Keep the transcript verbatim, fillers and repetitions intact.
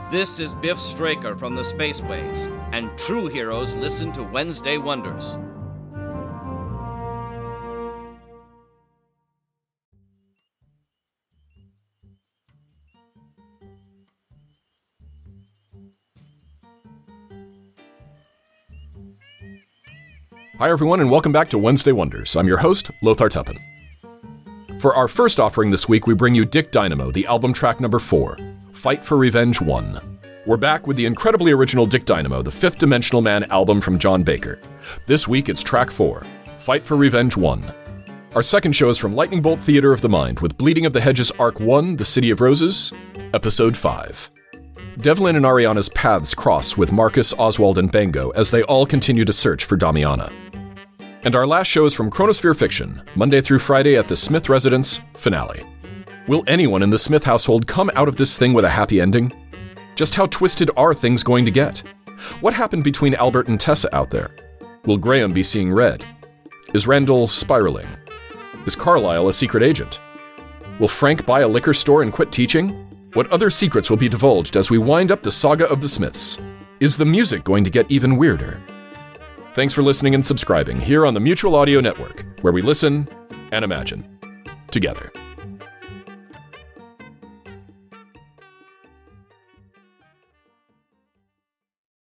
This is Biff Straker from the Spaceways, and true heroes listen to Wednesday Wonders. Hi everyone, and welcome back to Wednesday Wonders. I'm your host, Lothar Tuppen. For our first offering this week, we bring you Dick Dynamo, the album track number four, Fight for Revenge one. We're back with the incredibly original Dick Dynamo, the Fifth Dimensional Man album from John Baker. This week, it's track four, Fight for Revenge one. Our second show is from Lightning Bolt Theater of the Mind, with Bleeding of the Hedges Arc one, The City of Roses, Episode five. Devlin and Ariana's paths cross with Marcus, Oswald, and Bango as they all continue to search for Damiana. And our last show is from Chronosphere Fiction, Monday through Friday at the Smith Residence, finale. Will anyone in the Smith household come out of this thing with a happy ending? Just how twisted are things going to get? What happened between Albert and Tessa out there? Will Graham be seeing red? Is Randall spiraling? Is Carlisle a secret agent? Will Frank buy a liquor store and quit teaching? What other secrets will be divulged as we wind up the saga of the Smiths? Is the music going to get even weirder? Thanks for listening and subscribing here on the Mutual Audio Network, where we listen and imagine together.